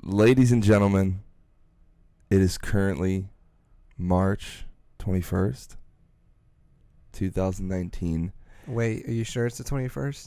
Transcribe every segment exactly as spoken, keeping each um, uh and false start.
ladies and gentlemen, it is currently March twenty-first, twenty nineteen. Wait, are you sure it's the twenty-first?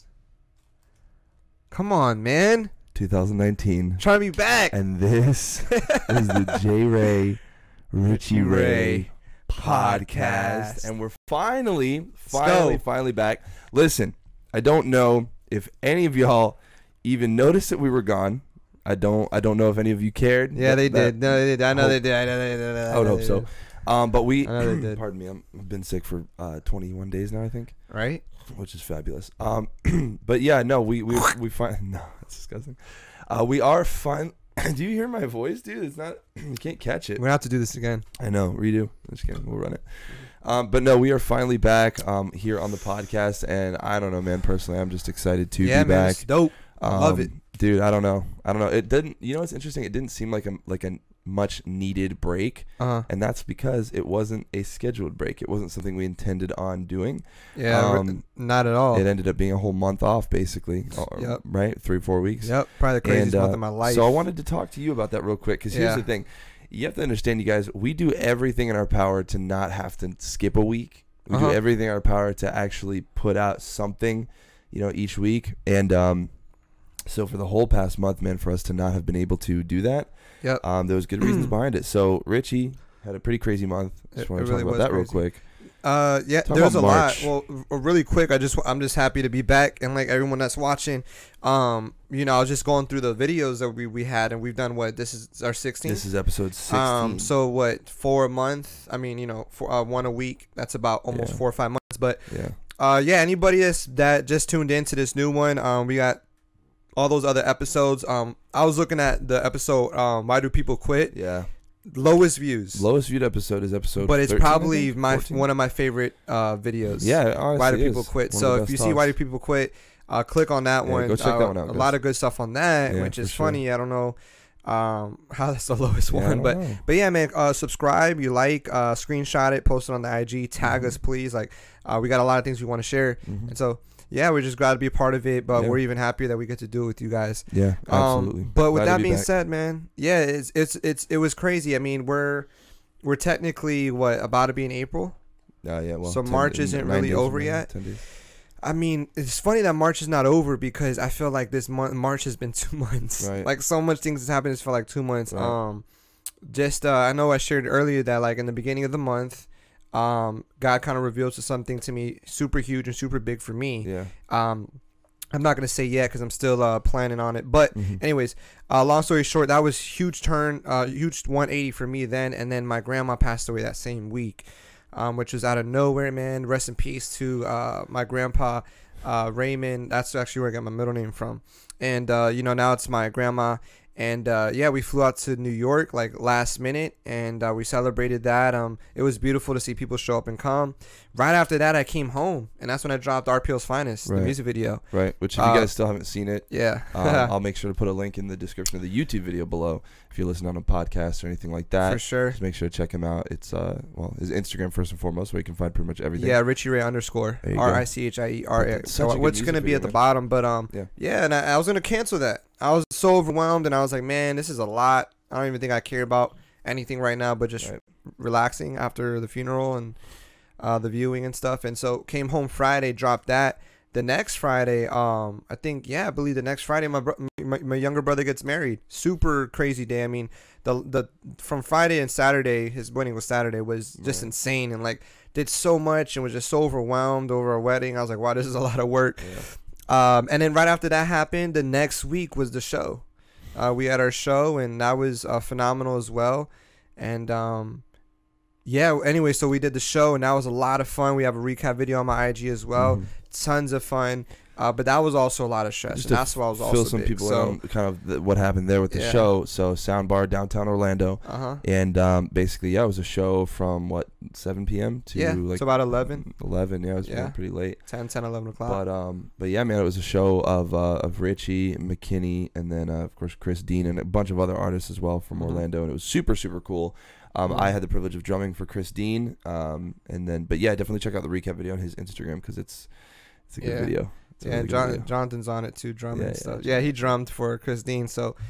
Come on, man. twenty nineteen. I'm trying to be back. And this is the J. Ray, Richie Ray podcast. podcast. And we're finally, finally, finally back. Listen, I don't know if any of y'all even noticed that we were gone. I don't I don't know if any of you cared. Yeah, that, they that, did. No, they did. I know hope, they did. I know they did. I would hope so. Um, but we, I know they did. pardon me, I'm, I've been sick for uh, twenty-one days now, I think. Right? Which is fabulous. Um, but yeah, no, we we we find no, it's disgusting. Uh, we are fine. Do you hear my voice, dude? It's not. You can't catch it. We're gonna have to do this again. I know. Redo. I'm just kidding. We'll run it. Um, but no, we are finally back um, here on the podcast, and I don't know, man. Personally, I'm just excited to yeah, be man, back. It's dope. Um, I love it, dude. I don't know. I don't know. It didn't. You know what's interesting? It didn't seem like a like a much needed break, uh-huh. and that's because it wasn't a scheduled break. It wasn't something we intended on doing. Yeah, um, not at all. It ended up being a whole month off, basically. Yep. Right, three four weeks. Yep, probably the craziest and, uh, month of my life. So I wanted to talk to you about that real quick, because here's Yeah. the thing: you have to understand, you guys. We do everything in our power to not have to skip a week. We Uh-huh. do everything in our power to actually put out something, you know, each week. And um, so for the whole past month, man, for us to not have been able to do that, Yep. um, there was good reasons behind it. So Richie had a pretty crazy month. Just It- want it to really talk about was that real crazy. quick. Uh, yeah, Talk there's a about lot. March. Well, r- really quick, I just I'm just happy to be back, and like everyone that's watching, um, you know, I was just going through the videos that we, we had, and we've done what this is our sixteenth. This is episode sixteen. Um, so what for a month? I mean, you know, for uh, one a week. That's about almost Yeah. four or five months. But yeah. uh, yeah, anybody that's, that just tuned into this new one, um, we got all those other episodes. Um, I was looking at the episode, um, Why Do People Quit? Yeah. Lowest views. Lowest viewed episode is episode But it's thirteen, I probably think? my fourteen? one of my favorite uh, videos. Yeah, it honestly Why do is. people quit? One of So the if you best see Why Do talks. People Quit, uh, click on that Yeah, one. go check uh, that one out, A guys. lot of good stuff on that, Yeah, which for is sure. funny. I don't know um, how that's the lowest Yeah, I one, don't but know. but yeah, man. Uh, subscribe, you like, uh, screenshot it, post it on the I G, tag Mhm. us, please. Like uh, we got a lot of things we want to share, Mhm. and so yeah, we're just glad to be a part of it. But Yeah. we're even happier that we get to do it with you guys. Yeah, absolutely. Um, but with Glad to that be being back. said, man, yeah, it's it's it's it was crazy. I mean, we're we're technically what about to be in April. Uh, yeah, well, so ten March in isn't nine really days over from now, yet. ten days. I mean, it's funny that March is not over because I feel like this month March has been two months. Right. Like so much things has happened for like two months. Right. Um, just uh, I know I shared earlier that like in the beginning of the month, um, God kind of revealed to something to me super huge and super big for me. Yeah. Um, I'm not gonna say yet because I'm still uh, planning on it. But Mhm. anyways, uh, long story short, that was huge turn, uh, huge one eighty for me then. And then my grandma passed away that same week, um, which was out of nowhere, man. Rest in peace to uh, my grandpa, uh, Raymond. That's actually where I got my middle name from. And uh, you know, now it's my grandma. And uh, yeah, we flew out to New York like last minute, and uh, we celebrated that. Um, it was beautiful to see people show up and come. Right after that, I came home, and that's when I dropped R P O's Finest, Right. the music video. Right. Which, if you Uh, guys still haven't seen it, Yeah. um, I'll make sure to put a link in the description of the YouTube video below if you're listening on a podcast or anything like that. For sure. Just make sure to check him out. It's uh, well, his Instagram first and foremost, where you can find pretty much everything. Yeah, Richie Ray underscore There you go. R I C H I E R A. That's such a good What's music gonna be video, at the man. bottom, but um, Yeah. yeah, and I, I was gonna cancel that. I was so overwhelmed, and I was like, man, this is a lot. I don't even think I care about anything right now, but just Right. relaxing after the funeral and uh, the viewing and stuff. And so came home Friday, dropped that. The next Friday, um, I think, yeah, I believe the next Friday, my, bro- my my younger brother gets married. Super crazy day. I mean, the the from Friday and Saturday, his wedding was Saturday, was just Right. insane, and like did so much and was just so overwhelmed over a wedding. I was like, wow, this is a lot of work. Yeah. Um, and then right after that happened, the next week was the show. Uh, we had our show, and that was uh, phenomenal as well. And um, yeah, anyway, so we did the show, and that was a lot of fun. We have a recap video on my I G as well. Mhm. Tons of fun. Uh, but that was also a lot of stress, Just and to that's why I was also Fill some big. people so, in on kind of the, what happened there with the Yeah. show. So Soundbar downtown Orlando, uh huh. and um, basically, yeah, it was a show from what seven p.m. to Yeah, like it's about eleven, eleven. Yeah, it was Yeah. pretty late. ten, ten, eleven o'clock. But um, but yeah, man, it was a show of uh, of Richie, McKinney, and then uh, of course Chris Dean and a bunch of other artists as well from Mhm. Orlando, and it was super super cool. Um, Mhm. I had the privilege of drumming for Chris Dean, um, and then but yeah, definitely check out the recap video on his Instagram because it's it's a good Yeah. video. It's a Yeah, really and good John, video. Jonathan's on it too, drumming Yeah, and yeah, stuff. Yeah, he drummed for Chris Dean. So,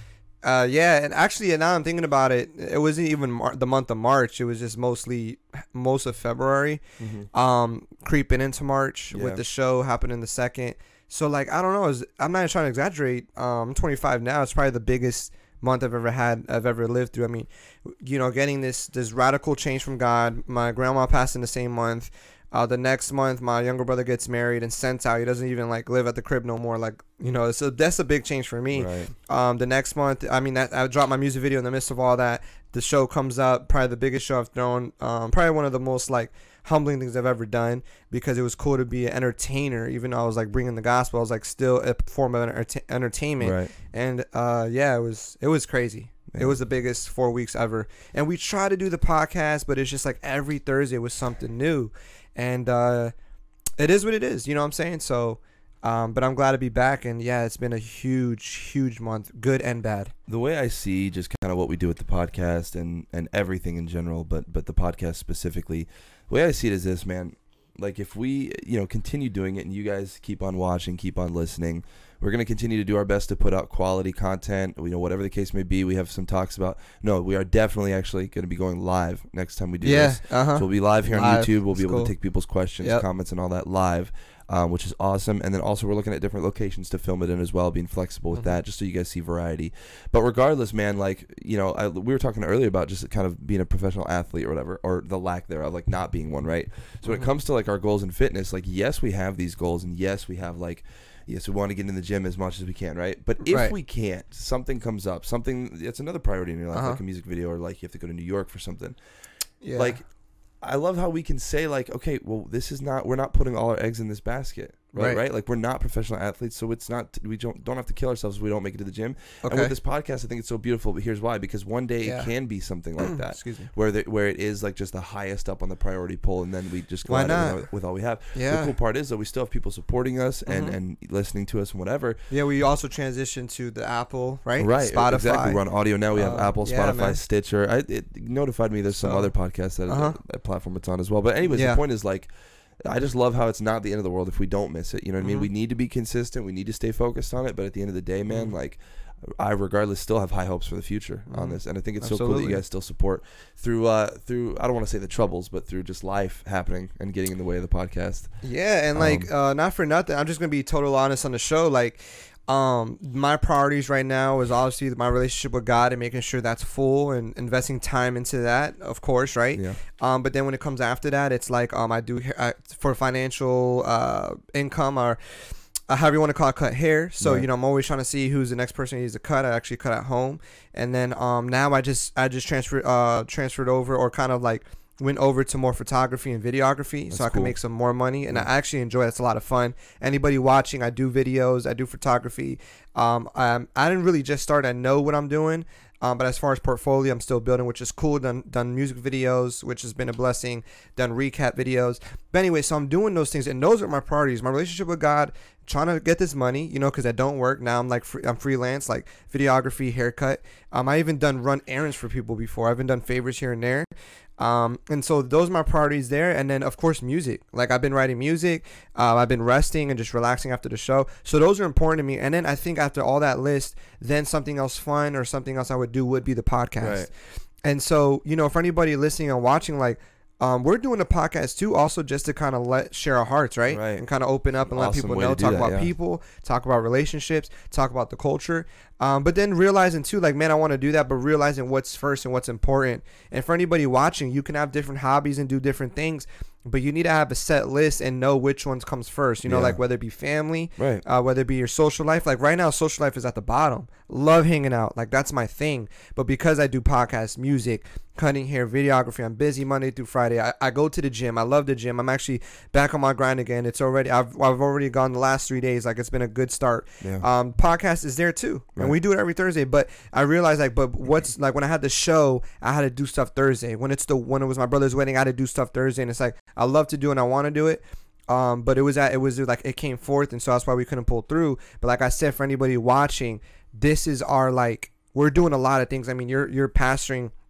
Uh, yeah, and actually, now I'm thinking about it. It wasn't even Mar- the month of March. It was just mostly most of February, Mm-hmm. um, creeping into March Yeah. with the show happening the second. So like, I don't know. It's, I'm not trying to exaggerate. Um, I'm twenty-five now. It's probably the biggest month I've ever had. I've ever lived through. I mean, you know, getting this this radical change from God. My grandma passed in the same month. Uh, the next month, my younger brother gets married and sent out. He doesn't even like live at the crib no more. Like, you know, so that's a big change for me. Right. Um, the next month, I mean, that, I dropped my music video in the midst of all that. The show comes up, probably the biggest show I've thrown. Um, probably one of the most like humbling things I've ever done, because it was cool to be an entertainer. Even though I was like bringing the gospel, I was like still a form of enter- entertainment. Right. And uh, yeah, it was it was crazy. Yeah. It was the biggest four weeks ever. And we try to do the podcast, but it's just like every Thursday was something new. And uh, it is what it is, you know what I'm saying? So, um, but I'm glad to be back. And yeah, it's been a huge, huge month, good and bad. The way I see just kind of what we do with the podcast and, and everything in general, but but the podcast specifically, the way I see it is this, man. Like if we, you know, continue doing it and you guys keep on watching, keep on listening, we're going to continue to do our best to put out quality content, you know, whatever the case may be. We have some talks about, no, we are definitely actually going to be going live next time we do Yeah, this. uh-huh. So we'll be live here on Live. YouTube. We'll be That's able cool. to take people's questions, Yep. comments, and all that live, um, which is awesome. And then also we're looking at different locations to film it in as well, being flexible with Mhm. that, just so you guys see variety. But regardless, man, like, you know, I, we were talking earlier about just kind of being a professional athlete or whatever, or the lack thereof, like not being one, right? So when Mhm. it comes to like our goals in fitness, like, yes, we have these goals, and yes, we have like, yes, we want to get in the gym as much as we can, right? But if Right. we can't, something comes up, something, it's another priority in your life, Uh-huh. like a music video, or like you have to go to New York for something. Yeah. Like, I love how we can say like, okay, well, this is not, we're not putting all our eggs in this basket, right? Right. Right? Like, we're not professional athletes, so it's not, we don't don't have to kill ourselves if we don't make it to the gym. okay. And with this podcast, I think it's so beautiful. But here's why: because one day Yeah. it can be something like that, Excuse me. where the, where it is like just the highest up on the priority poll, and then we just go Why at it not? with, all- with all we have. Yeah. The cool part is that we still have people supporting us and Mhm. and listening to us and whatever. Yeah, we also transitioned to the Apple, right? Right, Spotify. exactly. We're on audio now. We have Uh, Apple, yeah, Spotify, man. Stitcher. I, it notified me there's some So- other podcasts that Uh-huh. that platform it's on as well. But anyways, Yeah. the point is like, I just love how it's not the end of the world if we don't miss it. You know what I mean? Mhm. We need to be consistent. We need to stay focused on it. But at the end of the day, man, Mhm. like, I regardless still have high hopes for the future on Mhm. this, and I think it's so cool that Absolutely. you guys still support through uh through I don't want to say the troubles, but through just life happening and getting in the way of the podcast. Yeah, and like Um, uh, not for nothing, I'm just gonna be total honest on the show. Like, um, my priorities right now is obviously my relationship with God and making sure that's full and investing time into that, of course, right? Yeah, Um, but then when it comes after that, it's like um, I do uh, for financial uh income or. Uh, however you want to call it, cut hair. So Right. you know, I'm always trying to see who's the next person who needs to cut. I actually cut at home, and then um, now I just I just transferred uh transferred over or kind of like went over to more photography and videography, That's so I can cool. make some more money, and Yeah. I actually enjoy it. It's a lot of fun. Anybody watching, I do videos, I do photography. Um, I I didn't really just start. I know what I'm doing. Um, but as far as portfolio, I'm still building, which is cool. Done done music videos, which has been a blessing. Done recap videos. But anyway, so I'm doing those things, and those are my priorities. My relationship with God, trying to get this money, you know, because I don't work now. I'm like free, I'm freelance, like videography, haircut. Um, I even done run errands for people before. I've even done favors here and there. Um, and so those are my priorities there. And then of course music. Like I've been writing music. Uh, I've been resting and just relaxing after the show. So those are important to me. And then I think after all that list, then something else fun or something else I would do would be the podcast. Right. And so, you know, for anybody listening and watching, like, um, we're doing a podcast too, also just to kind of let share our hearts, right? Right. And kind of open up and let Awesome people way know, to do talk that, about yeah. people, talk about relationships, talk about the culture. Um, but then realizing too, like, man, I want to do that, but realizing what's first and what's important. And for anybody watching, you can have different hobbies and do different things, but you need to have a set list and know which ones comes first. You know, Yeah. like whether it be family, right. uh, whether it be your social life. Like right now, social life is at the bottom. Love hanging out. Like that's my thing. But because I do podcasts, music, cutting hair, videography, I'm busy Monday through Friday. I, I go to the gym. I love the gym. I'm actually back on my grind again. It's already, I've, I've already gone the last three days. Like it's been a good start. Yeah. Um, podcast is there too. Right. And we do it every Thursday. But I realized like, but what's like when I had the show, I had to do stuff Thursday. When it's the, when it was my brother's wedding, I had to do stuff Thursday. And it's like, I love to do it and I want to do it. Um, but it was at, it was like, it came forth. And so that's why we couldn't pull through. But like I said, for anybody watching, this is our, like, we're doing a lot of things. I mean, you're, you're pastoring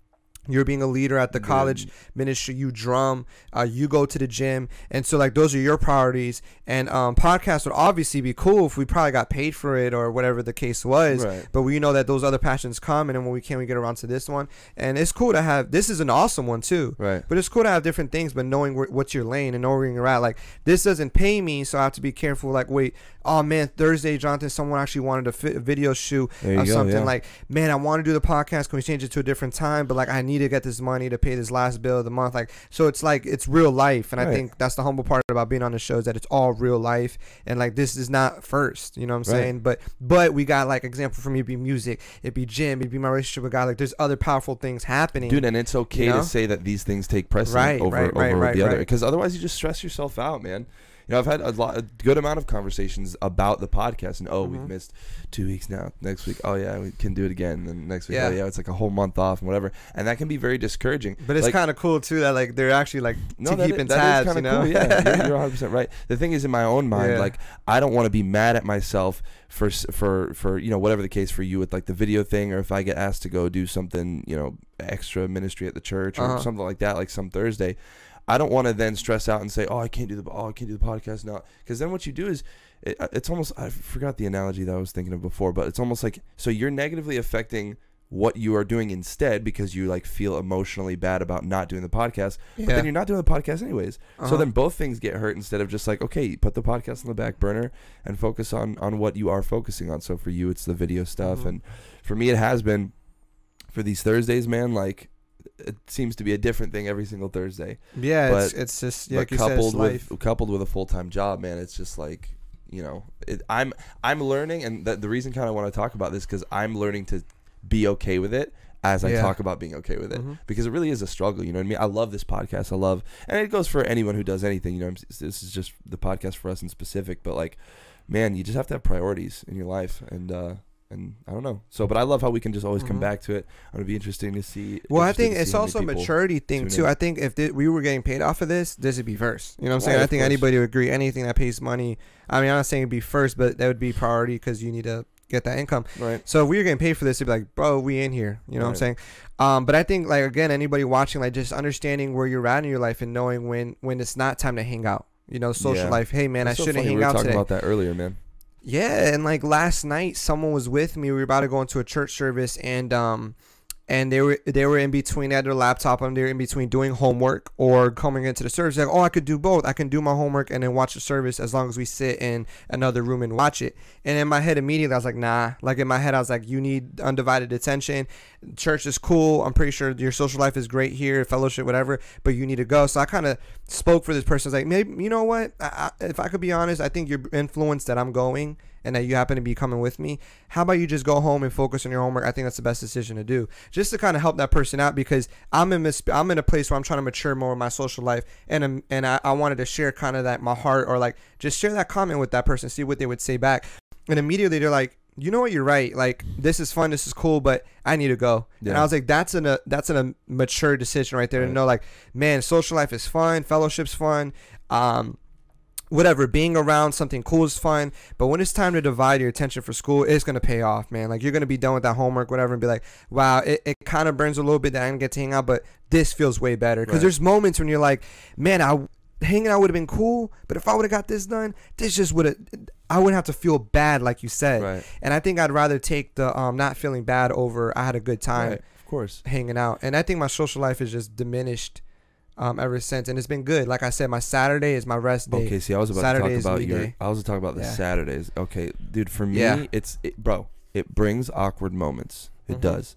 You're being a leader at the college ministry. You drum. Uh, you go to the gym, and so like those are your priorities. And um, podcasts would obviously be cool if we probably got paid for it or whatever the case was. Right. But we know that those other passions come, and then when we can, we get around to this one. And it's cool to have. This is an awesome one too. Right. But it's cool to have different things, but knowing where, what's your lane and knowing where you're at. Like this doesn't pay me, so I have to be careful. Like wait, oh man, Thursday, Jonathan, someone actually wanted a, fi- a video shoot There of you go, something. yeah. Like man, I want to do the podcast. Can we change it to a different time? But like I need to get this money to pay this last bill of the month. Like so it's like it's real life. And Right. I think that's the humble part about being on the show is that it's all real life. And like this is not first, you know what I'm Right. saying? But but we got like example for me, it'd be music, it'd be gym, it'd be my relationship with God. Like there's other powerful things happening. Dude, and it's okay You know? to say that these things take precedent Right, over, right, over right, right, the other, right. because otherwise you just stress yourself out, man. You know, I've had a lot, a good amount of conversations about the podcast, and oh, Mhm. we've missed two weeks now. Next week, oh yeah, we can do it again. And next week, Yeah. oh yeah, it's like a whole month off and whatever, and that can be very discouraging. But it's Like, kind of cool too that like they're actually like no, to that keep is- in that is tabs, kinda you know? cool, yeah, you're, you're one hundred percent right. The thing is, in my own mind, Yeah. like I don't want to be mad at myself for s- for for you know whatever the case for you with like the video thing, or if I get asked to go do something, you know, extra ministry at the church or Uh-huh. something like that, like some Thursday. I don't want to then stress out and say, oh, I can't do the oh I can't do the podcast now, because then what you do is it, it's almost, I forgot the analogy that I was thinking of before, but it's almost like, so you're negatively affecting what you are doing instead because you like feel emotionally bad about not doing the podcast, but Yeah. then you're not doing the podcast anyways. Uh-huh. So then both things get hurt instead of just like, okay, put the podcast on the back burner and focus on on what you are focusing on. So for you, it's the video stuff, Mhm. and for me, it has been for these Thursdays, man. Like it seems to be a different thing every single Thursday. Yeah, But- it's it's just yeah, but like you said, it's coupled life. with coupled with a full time job, man, it's just like, you know, it, I'm I'm learning, and the, the reason kind of want to talk about this because I'm learning to be okay with it as I Yeah. talk about being okay with it, Mhm. because it really is a struggle. You know what I mean? I love this podcast. I love, and it goes for anyone who does anything. You know, I'm- this is just the podcast for us in specific, but like, man, you just have to have priorities in your life, and uh, and I don't know. So, but I love how we can just always come Mhm. back to it. It'll be interesting to see. Well, I interested think to it's see how many also a people maturity thing tune too. in. I think if th- we were getting paid off of this, this would be first. You know what I'm saying? Right, I of think course. anybody would agree. Anything that pays money. I mean, I'm not saying it'd be first, but that would be priority because you need to get that income. Right. So if we were getting paid for this, it'd be like, bro, we in here. You know what I'm Right. saying? Um, but I think like again, anybody watching, like just understanding where you're at in your life and knowing when when it's not time to hang out. You know, social Yeah. life. Hey man, It's I so shouldn't funny. hang we were out talking today. about that earlier, man. Yeah, and like last night, someone was with me. We were about to go into a church service, and um, and they were they were in between. They had their laptop on. They were in between doing homework or coming into the service. Like, oh, I could do both. I can do my homework and then watch the service as long as we sit in another room and watch it. And in my head, immediately, I was like, nah. Like in my head, I was like, you need undivided attention. Church is cool. I'm pretty sure your social life is great here, fellowship, whatever. But you need to go. So I kind of spoke for this person. I was like, maybe you know what? I, I, if I could be honest, I think you're influenced that I'm going and that you happen to be coming with me. How about you just go home and focus on your homework? I think that's the best decision to do, just to kind of help that person out, because I'm in this, I'm in a place where I'm trying to mature more in my social life, and um, and I, I wanted to share kind of that my heart, or like just share that comment with that person, see what they would say back, and immediately they're like, you know what, you're right. Like this is fun, this is cool, but I need to go. Yeah. And I was like, that's an a that's an, a mature decision right there Right. to know, like, man, social life is fun, fellowship's fun, um. whatever, being around something cool is fun, but when it's time to divide your attention for school, it's going to pay off, man. Like, you're going to be done with that homework, whatever, and be like, wow, it, it kind of burns a little bit that I didn't get to hang out, but this feels way better. Because Right. there's moments when you're like, man, I hanging out would have been cool, but if I would have got this done, this just would have, I wouldn't have to feel bad, like you said. Right. And I think I'd rather take the um not feeling bad over I had a good time Right. Of course. hanging out. And I think my social life is just diminished um ever since, and it's been good. Like I said, my Saturday is my rest day. Okay, see, I was about Saturday to is talk about me your. day. I was talking about the Yeah. Saturdays. Okay, dude, for me, Yeah. it's it, bro. It brings awkward moments. It Mhm. does.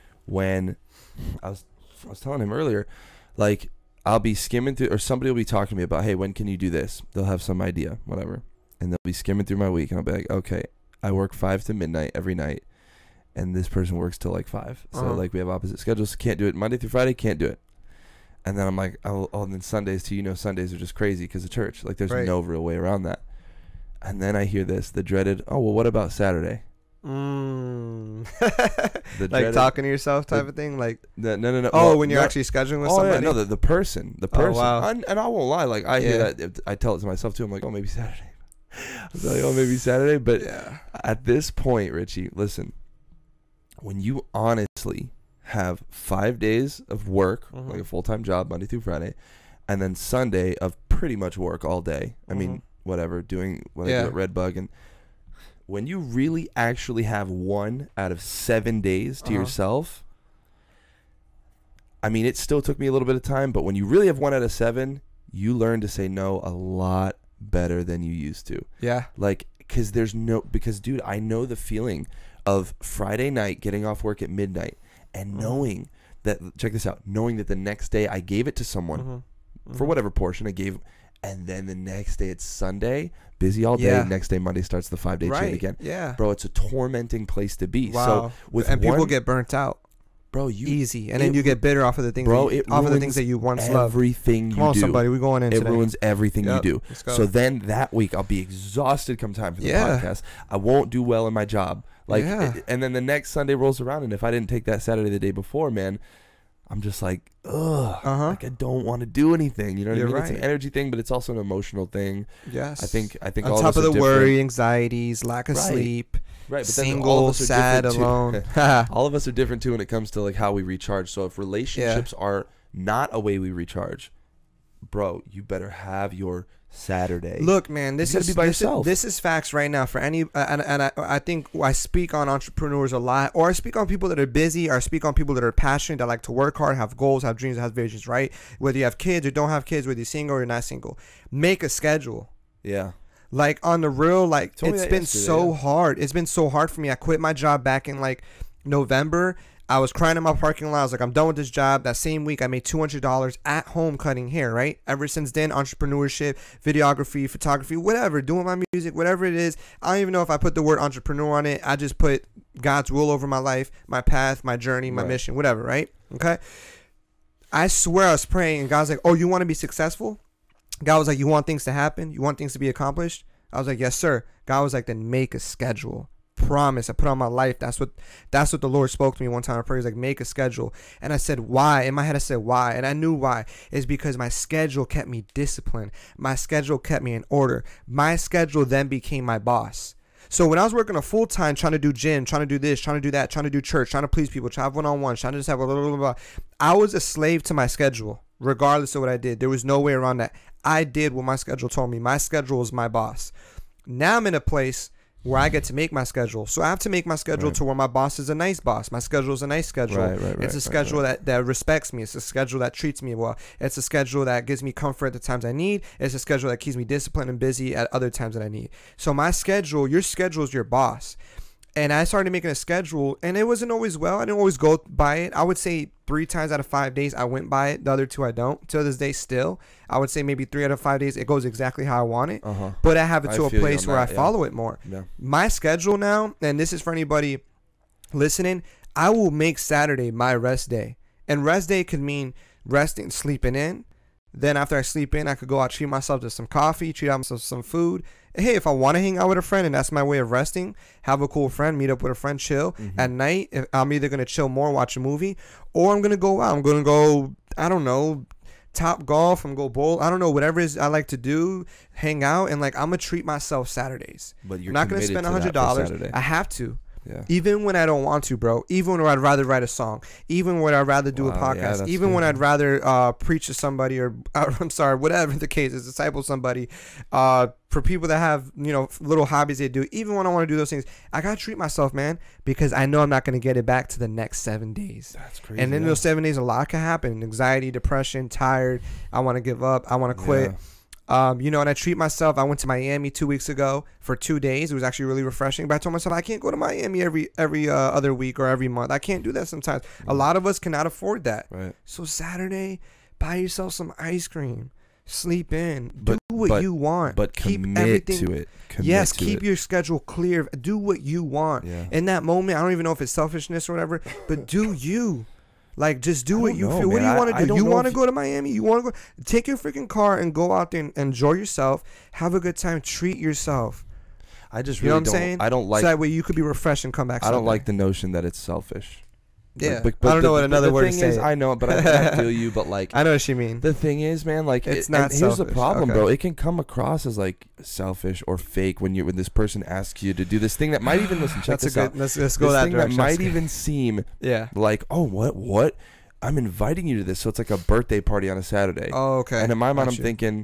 When I was, I was telling him earlier, like I'll be skimming through, or somebody will be talking to me about, hey, when can you do this? They'll have some idea, whatever, and they'll be skimming through my week, and I'll be like, okay, I work five to midnight every night, and this person works till like five. So Uh-huh. like we have opposite schedules. Can't do it Monday through Friday. Can't do it. And then I'm like, oh, oh and then Sundays too. You know, Sundays are just crazy because of church. Like, there's Right. no real way around that. And then I hear this, the dreaded, oh, well, what about Saturday? Mm. The Like dreaded- talking to yourself type the- of thing. Like, The, no, no, no. oh, well, when you're no- actually scheduling with oh, somebody. yeah, no, the, the person. The Oh, person. wow. And, and I won't lie. Like, I hear Yeah. that. If I tell it to myself, too. I'm like, oh, maybe Saturday. I'm like, oh, maybe Saturday. But yeah. at this point, Richie, listen, when you honestly have five days of work, Mhm. like a full-time job, Monday through Friday, and then Sunday of pretty much work all day. I mean, Mhm. whatever, doing what I Yeah. do at Redbug. And when you really actually have one out of seven days to Uh-huh. yourself, I mean, it still took me a little bit of time, but when you really have one out of seven, you learn to say no a lot better than you used to. Yeah. Like, because there's no, because dude, I know the feeling of Friday night getting off work at midnight and Mhm. knowing that, check this out, knowing that the next day I gave it to someone Mhm. for Mhm. whatever portion I gave, and then the next day it's Sunday, busy all day. Yeah. Next day, Monday starts the five day chain Right. again. Yeah. Bro, it's a tormenting place to be. Wow. So with and people one- get burnt out bro, you easy, and it then you ru- get bitter off of the things. bro, that you, it off of the ruins things that you once loved. everything Come you on, do. somebody, we going in It today. ruins everything Yep, you do. let's go. So then that week I'll be exhausted come time for the Yeah. podcast. I won't do well in my job. Like, Yeah. it- and then the next Sunday rolls around, and if I didn't take that Saturday the day before, man, I'm just like, ugh, Uh-huh. like I don't want to do anything. You know what You're I mean? It's an right. energy thing, but it's also an emotional thing. Yes. I think. I think on all top of, us of are the different. worry, anxieties, lack of Right. sleep, right? But then all of single, us are sad, different, too. alone. All of us are different too when it comes to like how we recharge. So if relationships are not a way we recharge, bro, you better have your Saturday. Look, man, this You gotta is be by this, yourself. Is, this is facts right now for any, uh, and, and I, I think I speak on entrepreneurs a lot, or I speak on people that are busy, or I speak on people that are passionate, that like to work hard, have goals, have dreams, have visions, right? Whether you have kids or don't have kids, whether you're single or you're not single, make a schedule. Yeah. Like on the real, like Told me it's that been yesterday, so yeah. hard. It's been so hard for me. I quit my job back in like November. I was crying in my parking lot. I was like, I'm done with this job. That same week, I made two hundred dollars at home cutting hair, right? Ever since then, entrepreneurship, videography, photography, whatever, doing my music, whatever it is. I don't even know if I put the word entrepreneur on it. I just put God's will over my life, my path, my journey, my Right. mission, whatever, right? Okay. I swear I was praying, and God's like, oh, you want to be successful? God was like, you want things to happen? You want things to be accomplished? I was like, yes, sir. God was like, then make a schedule. Promise. I put on my life. That's what that's what the Lord spoke to me one time in prayer. He's like, make a schedule. And I said, why? In my head, I said, why? And I knew why. It's because my schedule kept me disciplined. My schedule kept me in order. My schedule then became my boss. So when I was working a full time, trying to do gym, trying to do this, trying to do that, trying to do church, trying to please people, trying to have one on one, trying to just have a little, blah, blah, blah, I was a slave to my schedule, regardless of what I did. There was no way around that. I did what my schedule told me. My schedule was my boss. Now I'm in a place where I get to make my schedule. So I have to make my schedule Right. to where my boss is a nice boss. My schedule is a nice schedule. Right, right, right, it's a right, schedule right. that, that respects me. It's a schedule that treats me well. It's a schedule that gives me comfort at the times I need. It's a schedule that keeps me disciplined and busy at other times that I need. So my schedule, your schedule is your boss. And I started making a schedule, and it wasn't always well. I didn't always go by it. I would say three times out of five days I went by it. The other two I don't. To this day still, I would say maybe three out of five days it goes exactly how I want it. Uh-huh. But I have it I to a feel you place on where that, I yeah. follow it more. Yeah. My schedule now, and this is for anybody listening, I will make Saturday my rest day. And rest day could mean resting, sleeping in. Then after I sleep in, I could go out, treat myself to some coffee, treat myself to some food. Hey, if I want to hang out with a friend and that's my way of resting, have a cool friend, meet up with a friend, chill. Mm-hmm. At night, if I'm either going to chill more, watch a movie, or I'm going to go out. I'm going to go, I don't know, top golf, I'm going to go bowl. I don't know, whatever it is I like to do, hang out. And like, I'm going to treat myself Saturdays. But you're I'm not going to committed spend to one hundred that for dollars. Saturday. I have to. Yeah. Even when I don't want to, bro. Even when I'd rather write a song. Even when I'd rather do Wow, a yeah, podcast. that's Even when cool. I'd rather uh, preach to somebody or, uh, I'm sorry, whatever the case is, disciple somebody. Uh, for people that have, you know, little hobbies they do. Even when I want to do those things, I got to treat myself, man, because I know I'm not going to get it back to the next seven days. That's crazy. And in yeah. those seven days, a lot can happen. Anxiety, depression, tired. I want to give up. I want to quit. Yeah. Um, you know, and I treat myself. I went to Miami two weeks ago for two days. It was actually really refreshing. But I told myself I can't go to Miami every every uh, other week or every month. I can't do that sometimes. A lot of us cannot afford that. Right. So Saturday, buy yourself some ice cream, sleep in, But- do what but- you want. But keep commit everything. to it. Commit Yes, to keep it. your schedule clear. Do what you want. Yeah. In that moment, I don't even know if it's selfishness or whatever, but do you. Like, just do I what don't you know, feel. What do man. you want I- I to do? don't You know want to if go to Miami? You want to go? Take your freaking car and go out there and enjoy yourself. Have a good time. Treat yourself. I just You know really what I'm don't. saying? I don't like. so that way you could be refreshed and come back. I don't Sunday. like the notion that it's selfish. Yeah, But, but I don't the, know what the- another the word to thing say. is, it. I know, but I, I feel you. But like, I know what you mean. the thing is, man, like It's it, not and here's the selfish. problem, Okay. bro. It can come across as like selfish or fake when you when this person asks you to do this thing that might even listen. Check That's this a out. good. Let's, let's go This that thing direction. that That's might good. even seem Yeah. like, oh, what, what? I'm inviting you to this, so it's like a birthday party on a Saturday. Oh, okay. And in my mind, I'm Gotcha. thinking,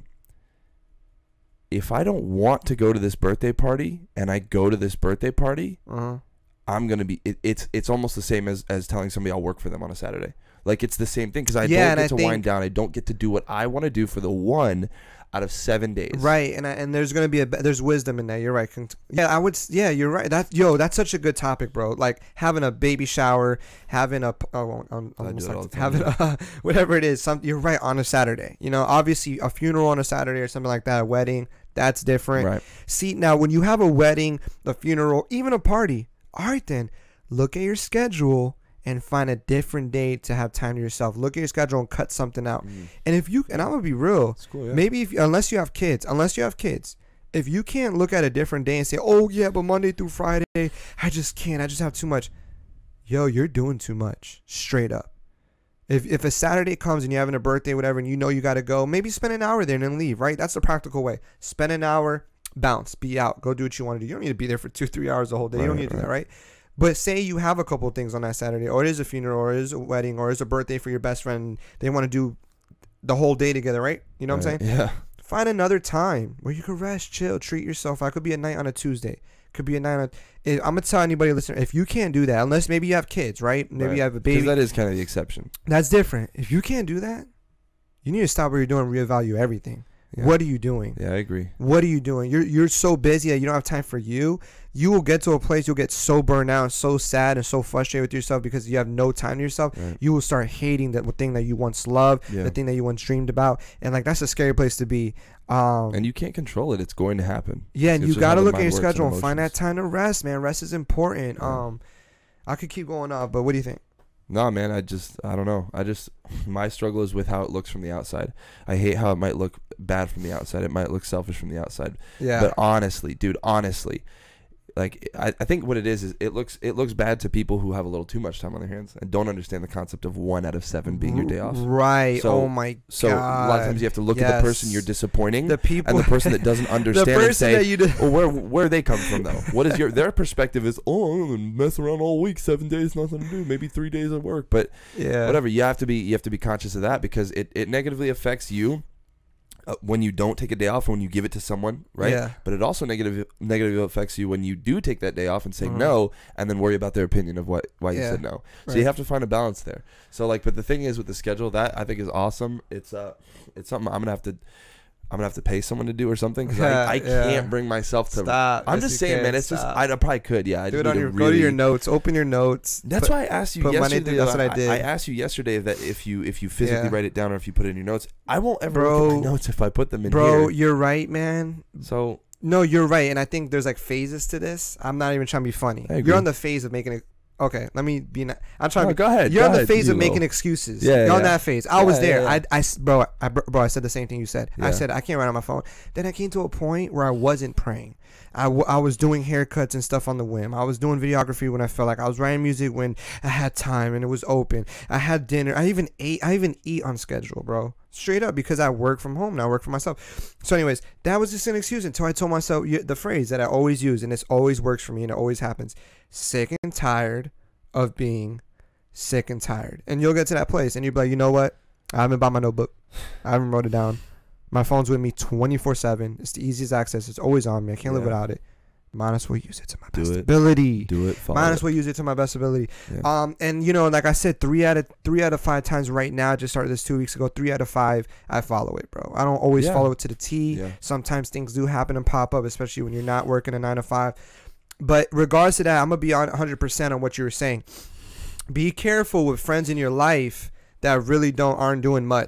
if I don't want to go to this birthday party and I go to this birthday party, Uh-huh. I'm gonna be. It, it's it's almost the same as as telling somebody I'll work for them on a Saturday. Like it's the same thing because I Yeah, and don't get I to think- wind down. I don't get to do what I want to do for the one out of seven days. Right, and I, and there's gonna be a there's wisdom in that. You're right. Cont- Yeah, I would. s- Yeah, you're right. That yo, that's such a good topic, bro. Like having a baby shower, having a p- oh, I'm, I almost do it like all the having a whatever it is. Some you're right on a Saturday. You know, obviously a funeral on a Saturday or something like that, a wedding. That's different. Right. See, now when you have a wedding, a funeral, even a party, all right then, look at your schedule and find a different day to have time to yourself. Look at your schedule and cut something out. Mm. And if you, and I'm gonna be real, It's cool. Yeah. maybe if unless you have kids, unless you have kids, if you can't look at a different day and say, oh yeah, but Monday through Friday, I just can't, I just have too much. Yo, you're doing too much, straight up. If if a Saturday comes and you're having a birthday, whatever, and you know you got to go, maybe spend an hour there and then leave, right? That's the practical way. Spend an hour, bounce, be out, go do what you want to do. You don't need to be there for two, three hours the whole day. You don't Right, need to do that, right. right? But say you have a couple of things on that Saturday, or it is a funeral, or it is a wedding, or it is a birthday for your best friend. They want to do the whole day together, right? You know what I'm Right. saying? Yeah. Find another time where you can rest, chill, treat yourself. I could be a night on a Tuesday. Could be a night on. I'm gonna tell anybody listening, if you can't do that, unless maybe you have kids, right? Maybe Right. you have a 'Cause baby. that is kind of the exception. That's different. If you can't do that, you need to stop what you're doing, and reevaluate everything. Yeah. What are you doing? Yeah, I agree. What are you doing? You're you're so busy that you don't have time for you. You will get to a place you'll get so burned out, and so sad, and so frustrated with yourself because you have no time to yourself. Right. You will start hating that thing that you once loved, Yeah. the thing that you once dreamed about, and like that's a scary place to be. Um, And you can't control it. It's going to happen. yeah, and It's you just got how to the look at mind your works schedule and and find that emotions. time to rest, man. Rest is important. Yeah. Um, I could keep going on, but what do you think? No, man, I just, I don't know. I just, my struggle is with how it looks from the outside. I hate how it might look bad from the outside. It might look selfish from the outside. Yeah, But honestly, dude, honestly, like, I, I think what it is, is it looks, it looks bad to people who have a little too much time on their hands and don't understand the concept of one out of seven being your day off. Right. So- oh my So god. a lot of times you have to look at the person Yes. you're disappointing the people and the person that doesn't the understand person and say, that you do. well, where where they come from though? What is your their perspective is? Oh, I'm gonna mess around all week, seven days, nothing to do, maybe three days at work, but Yeah. whatever. You have to be you have to be conscious of that because it, it negatively affects you uh, when you don't take a day off, when you give it to someone, right? Yeah. But it also negative negatively affects you when you do take that day off and say Mhm. no, and then worry about their opinion of what why you Yeah. said no. So Right. you have to find a balance there. So like, but the thing is with the schedule, that I think is awesome. It's uh, it's something I'm gonna have to. I'm gonna have to pay someone to do or something because I, I Yeah. can't bring myself to. Stop. I'm Yes, just you saying, can. man. It's just Stop. I, I probably could. Yeah, I do just it on need your to go to really- your notes. Open your notes. That's put- why I asked you put money yesterday. through- that's though, what I did. I asked you yesterday that if you if you physically Yeah. write it down or if you put it in your notes, I won't ever Bro. look at my notes if I put them in Bro, here. you're right, man. So No, you're right, and I think there's like phases to this. I'm not even trying to be funny. I agree. You're on the phase of making it. Okay, let me be. Not, I'm trying no, to. Be, go ahead. you're go on the ahead, phase of you making will. excuses. Yeah, you're on yeah. that phase. I was Yeah, there. yeah, I, I, s- bro, I, bro, I said the same thing you said. I Yeah. said I can't write on my phone. Then I came to a point where I wasn't praying. I, w- I was doing haircuts and stuff on the whim. I was doing videography when I felt like I was writing music when I had time and it was open. I had dinner. I even ate. I even eat on schedule, bro. Straight up because I work from home and I work for myself. So, anyways, that was just an excuse until I told myself y- the phrase that I always use, and this always works for me and it always happens: sick and tired of being sick and tired. And you'll get to that place and you'll be like, you know what? I haven't bought my notebook. I haven't wrote it down. My phone's with me twenty-four seven. It's the easiest access. It's always on me. I can't live Yeah. without it. Might as well use it to my Do best it. ability. Do it. Follow Might it. as well use it to my best ability. Yeah. Um, and you know, like I said, three out of three out of five times right now. I just started this two weeks ago. Three out of five, I follow it, bro. I don't always Yeah. follow it to the T. Yeah. Sometimes things do happen and pop up, especially when you're not working a nine to five. But regards to that, I'm gonna be on one hundred percent on what you were saying. Be careful with friends in your life that really don't aren't doing much.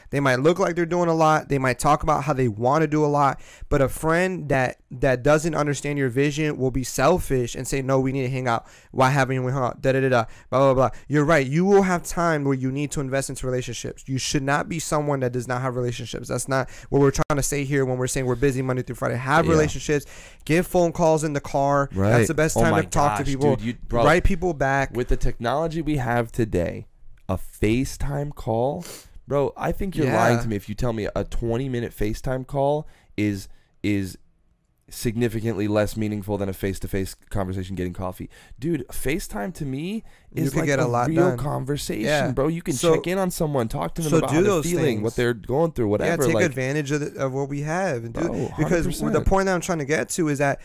They might look like they're doing a lot. They might talk about how they want to do a lot. But a friend that that doesn't understand your vision will be selfish and say, no, we need to hang out. Why haven't we hung out? Da da da da. Blah blah blah. You're right. You will have time where you need to invest into relationships. You should not be someone that does not have relationships. That's not what we're trying to say here when we're saying we're busy Monday through Friday. Have yeah. relationships. Give phone calls in the car. Right. That's the best time oh to talk gosh, to people. Dude, you, bro, write people back. With the technology we have today, a FaceTime call, bro, I think you're yeah. lying to me if you tell me a twenty minute FaceTime call is is significantly less meaningful than a face-to-face conversation getting coffee. Dude, FaceTime to me is like get a, a lot real done. conversation, yeah. bro. You can so, check in on someone, talk to them so about do how they're those feeling, things. what they're going through, whatever. Yeah, take like, advantage of, the, of what we have. And do, bro, because the point that I'm trying to get to is that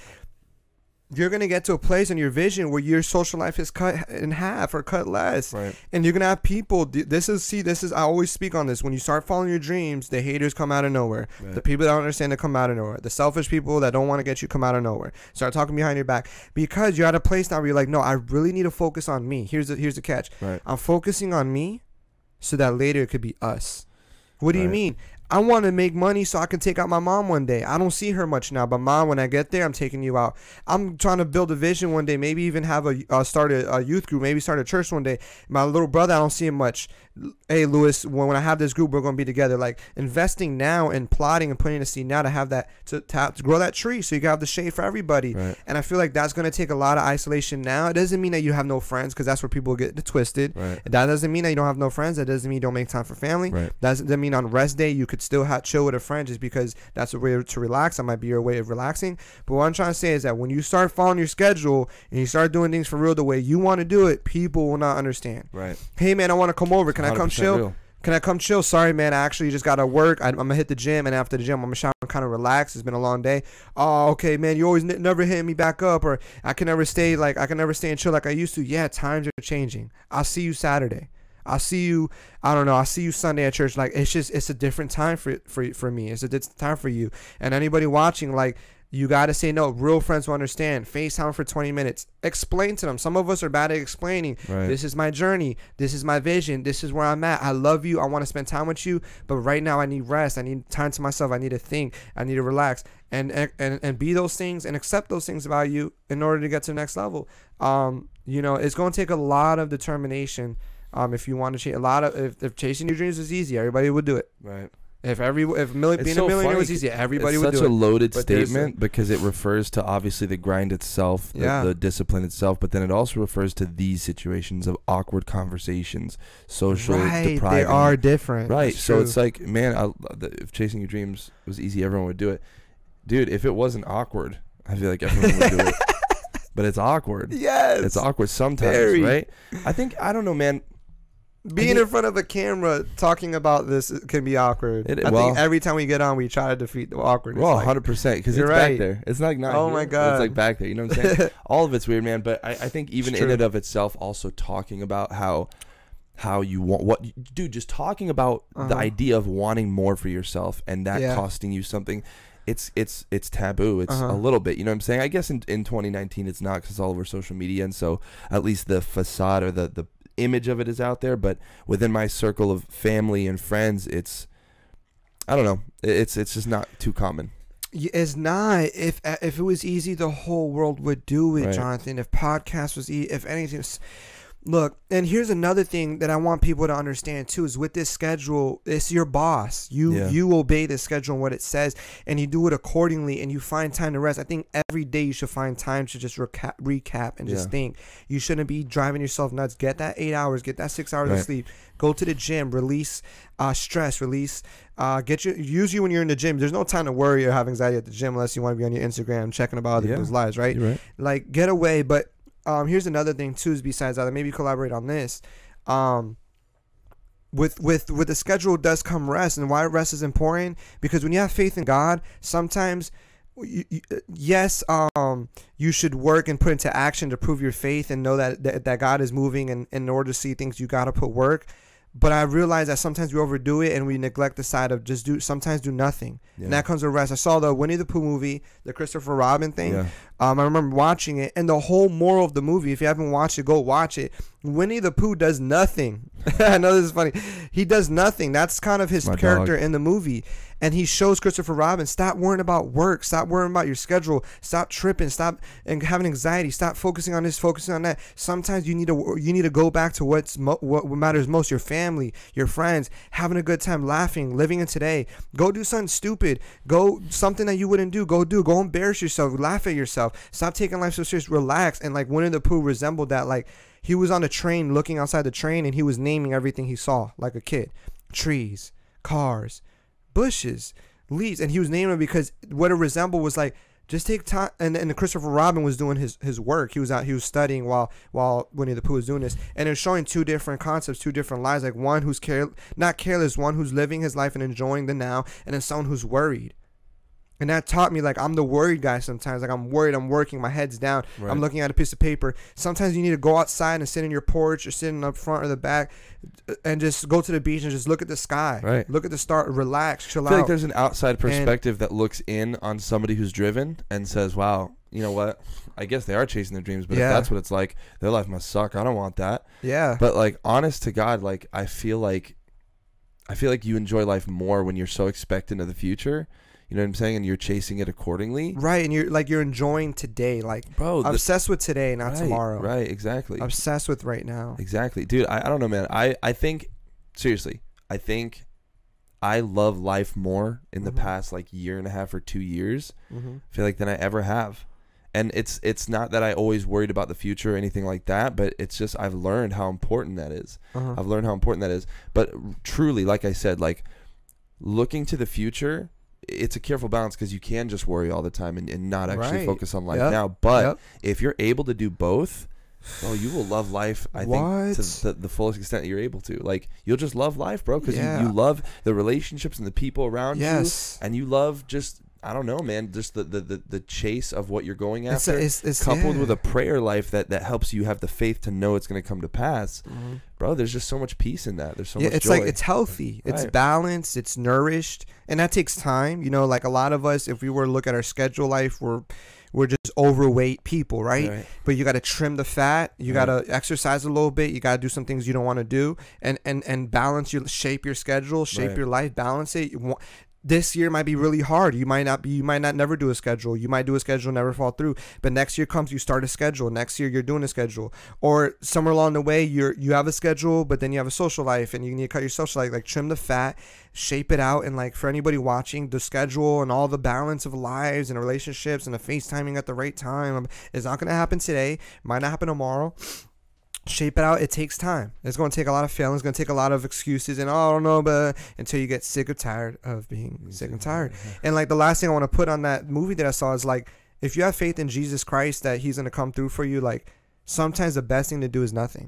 you're going to get to a place in your vision where your social life is cut in half or cut less. Right. And you're going to have people. This is, see, this is, I always speak on this. When you start following your dreams, the haters come out of nowhere. Right. The people that don't understand, they come out of nowhere. The selfish people that don't want to get you come out of nowhere. Start talking behind your back because you're at a place now where you're like, no, I really need to focus on me. Here's the, here's the catch. Right. I'm focusing on me so that later it could be us. What do right. you mean? I want to make money so I can take out my mom one day. I don't see her much now, but mom, when I get there, I'm taking you out. I'm trying to build a vision one day, maybe even have a uh, start a, a youth group, maybe start a church one day. My little brother, I don't see him much. Hey, Lewis, when, when I have this group, we're going to be together. Like investing now and plotting and putting a seed now to have that, to, to, have, to grow that tree so you can have the shade for everybody. Right. And I feel like that's going to take a lot of isolation now. It doesn't mean that you have no friends because that's where people get twisted. Right. That doesn't mean that you don't have no friends. That doesn't mean you don't make time for family. Right. That doesn't mean on rest day you could still have chill with a friend just because that's a way to relax. That might be your way of relaxing. But what I'm trying to say is that when you start following your schedule and you start doing things for real the way you want to do it, people will not understand. Right. Hey man, I want to come over. Can I come chill? Real. Can I come chill? Sorry, man. I actually just got to work. I, I'm going to hit the gym. And after the gym, I'm going to shower and kind of relax. It's been a long day. Oh, okay, man. You always n- never hit me back up. Or I can never stay like, I can never stay and chill like I used to. Yeah, times are changing. I'll see you Saturday. I'll see you, I don't know, I'll see you Sunday at church. Like, it's just, it's a different time for for for me. It's a different time for you. And anybody watching, like, you got to say no. Real friends will understand. FaceTime for twenty minutes. Explain to them. Some of us are bad at explaining. Right. This is my journey. This is my vision. This is where I'm at. I love you. I want to spend time with you. But right now I need rest. I need time to myself. I need to think. I need to relax. And and, and be those things and accept those things about you in order to get to the next level. Um, you know, it's going to take a lot of determination. Um, if you want to change a lot of, if, if chasing your dreams was easy, everybody would do it. Right. If every, if million, being so a millionaire funny. was easy, everybody it's would do it. It's such a loaded But statement because it refers to obviously the grind itself, the, Yeah. the discipline itself, but then it also refers to these situations of awkward conversations, social Right, depriving. they are different. Right. That's So true. it's like, man, I, the, if chasing your dreams was easy, everyone would do it. Dude, if it wasn't awkward, I feel like everyone would do it. But it's awkward. Yes. It's awkward sometimes, Very. right? I think, I don't know, man. Being think- in front of a camera talking about this can be awkward. It- I well- think every time we get on, we try to defeat the awkwardness. Well, Like, one hundred percent, because it's You're back right. there. It's like not Oh here. my God. It's like back there. You know what I'm saying? All of it's weird, man. But I, I think even It's in true. and of itself, also talking about how how you want what dude, just talking about the Uh-huh. idea of wanting more for yourself and that Yeah. costing you something. It's it's it's taboo. It's Uh-huh. a little bit. You know what I'm saying? I guess in, in twenty nineteen it's not because it's all over social media, and so at least the facade or the the image of it is out there. But within my circle of family and friends, it's I don't know. It's it's just not too common. Y- It's not. If if it was easy, the whole world would do it, Right. Jonathan. If podcast was easy, if anything. was- Look, and here's another thing that I want people to understand too: is with this schedule, it's your boss. You Yeah. you obey the schedule and what it says, and you do it accordingly, and you find time to rest. I think every day you should find time to just recap, recap and just Yeah. think. You shouldn't be driving yourself nuts. Get that eight hours, get that six hours of Right. sleep. Go to the gym, release uh, stress, release. Uh, get you use you when you're in the gym. There's no time to worry or have anxiety at the gym unless you want to be on your Instagram checking about other Yeah. people's lives, right? You're right. Like get away. But um, here's another thing too. Is besides that, maybe collaborate on this. Um, with with with the schedule does come rest, and why rest is important because when you have faith in God, sometimes. You, you, yes, um, you should work and put into action to prove your faith and know that that, that God is moving, and, and in order to see things, you gotta put work. But I realize that sometimes we overdo it and we neglect the side of just do sometimes do nothing. Yeah. And that comes with rest. I saw the Winnie the Pooh movie, the Christopher Robin thing. Yeah. Um, I remember watching it, and the whole moral of the movie, if you haven't watched it, go watch it, Winnie the Pooh does nothing. I know this is funny. He does nothing. That's kind of his My character dog. in the movie. And he shows Christopher Robin, stop worrying about work. Stop worrying about your schedule. Stop tripping. Stop and having anxiety. Stop focusing on this, focusing on that. Sometimes you need to you need to go back to what's mo- what matters most, your family, your friends, having a good time, laughing, living in today. Go do something stupid. Go something that you wouldn't do. Go do. Go embarrass yourself. Laugh at yourself. Stop taking life so serious. Relax. And like Winnie the Pooh resembled that. Like he was on a train looking outside the train and he was naming everything he saw like a kid. Trees, cars, bushes, leaves, and he was naming it because what it resembled was like just take time. And and Christopher Robin was doing his his work. He was out. He was studying while while Winnie the Pooh was doing this, and it's showing two different concepts, two different lives. Like one who's care not careless, one who's living his life and enjoying the now, and then someone who's worried. And that taught me, like, I'm the worried guy sometimes. Like, I'm worried, I'm working, my head's down. Right. I'm looking at a piece of paper. Sometimes you need to go outside and sit in your porch or sitting up front or the back and just go to the beach and just look at the sky. Right. Look at the star, relax, chill I feel out. like there's an outside perspective that looks in on somebody who's driven and says, wow, you know what? I guess they are chasing their dreams, but Yeah. if that's what it's like, their life must suck. I don't want that. Yeah. But, like, honest to God, like, I feel like I feel like you enjoy life more when you're so expectant of the future. You know what I'm saying? And you're chasing it accordingly. Right. And you're like, you're enjoying today. Like, Bro, the, obsessed with today, not right, tomorrow. Right, exactly. Obsessed with right now. Exactly. Dude, I, I don't know, man. I, I think, seriously, I think I love life more in the Mhm. past, like, year and a half or two years, Mm-hmm. I feel like, than I ever have. And it's it's not that I always worried about the future or anything like that, but it's just I've learned how important that is. Uh-huh. I've learned how important that is. But truly, like I said, like, looking to the future, it's a careful balance because you can just worry all the time and, and not actually Right. focus on life Yep. now. But Yep. if you're able to do both, oh, you will love life, I think, What? to the, the fullest extent that you're able to. Like, you'll just love life, bro, because Yeah. you, you love the relationships and the people around Yes. you. And you love just, I don't know, man, just the, the, the, the chase of what you're going It's, after. a, it's, it's coupled yeah. with a prayer life that, that helps you have the faith to know it's going to come to pass. Mhm. Bro, there's just so much peace in that. There's so yeah, much it's joy. like it's healthy, it's Right. balanced, it's nourished, and that takes time. You know, like a lot of us, if we were to look at our schedule life, we're we're just overweight people, right? Right. But you got to trim the fat, you Right. got to exercise a little bit, you got to do some things you don't want to do, and and and balance your shape your schedule, shape Right. your life, balance it. You want, this year might be really hard. You might not be. You might not never do a schedule. You might do a schedule, never fall through. But next year comes, you start a schedule. Next year you're doing a schedule, or somewhere along the way you're you have a schedule, but then you have a social life, and you need to cut your social life. Like trim the fat, shape it out, and like for anybody watching, the schedule and all the balance of lives and relationships and the FaceTiming at the right time is not going to happen today. Might not happen tomorrow. Shape it out. It takes time. It's going to take a lot of feelings. It's going to take a lot of excuses and, oh, I don't know, but until you get sick or tired of being sick and tired. And like the last thing I want to put on that movie that I saw is like, if you have faith in Jesus Christ that he's going to come through for you, like sometimes the best thing to do is nothing.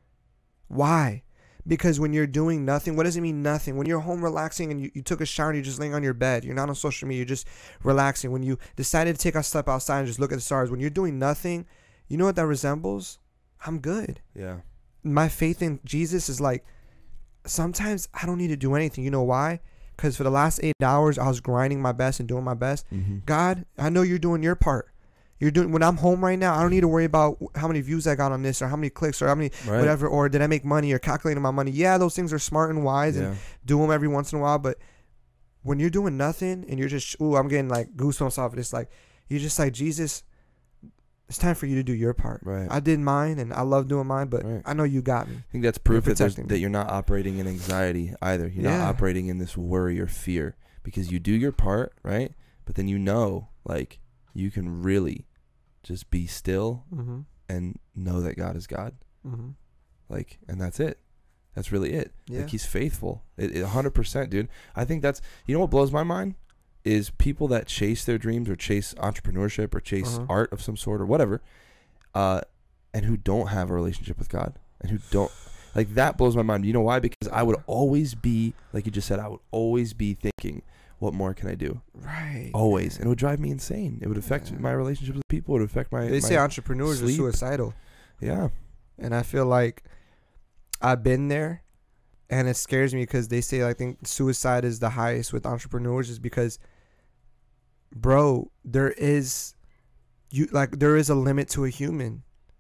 Why? Because when you're doing nothing, what does it mean nothing? When you're home relaxing and you, you took a shower and you're just laying on your bed, you're not on social media, you're just relaxing. When you decided to take a step outside and just look at the stars, when you're doing nothing, you know what that resembles? I'm good. Yeah. My faith in Jesus is like, sometimes I don't need to do anything. You know why? Because for the last eight hours, I was grinding my best and doing my best. Mm-hmm. God, I know you're doing your part. You're doing, when I'm home right now, I don't need to worry about how many views I got on this or how many clicks or how many Right. whatever, or did I make money or calculating my money. Yeah, those things are smart and wise Yeah. and do them every once in a while. But when you're doing nothing and you're just, ooh, I'm getting like goosebumps off of this. Like, you're just like, Jesus, it's time for you to do your part. Right. I did mine and I love doing mine, but Right. I know you got me. I think that's proof that, there's- protecting me. that you're not operating in anxiety either. You're Yeah. not operating in this worry or fear because you do your part, right? But then you know, like, you can really just be still Mm-hmm. and know that God is God. Mm-hmm. Like, and that's it. That's really it. Yeah. Like, he's faithful. It, it, one hundred percent, dude. I think that's, you know what blows my mind? Is people that chase their dreams or chase entrepreneurship or chase Uh-huh. art of some sort or whatever, uh, and who don't have a relationship with God and who don't, like, that blows my mind. You know why? Because I would always be, like you just said, I would always be thinking, what more can I do? Right. Always. And it would drive me insane. It would affect Yeah. my relationships with people. It would affect my, They my say entrepreneurs sleep. are suicidal. yeah. And I feel like I've been there, and it scares me because they say, I think suicide is the highest with entrepreneurs, is because, bro, there is, you like there is a limit to a human.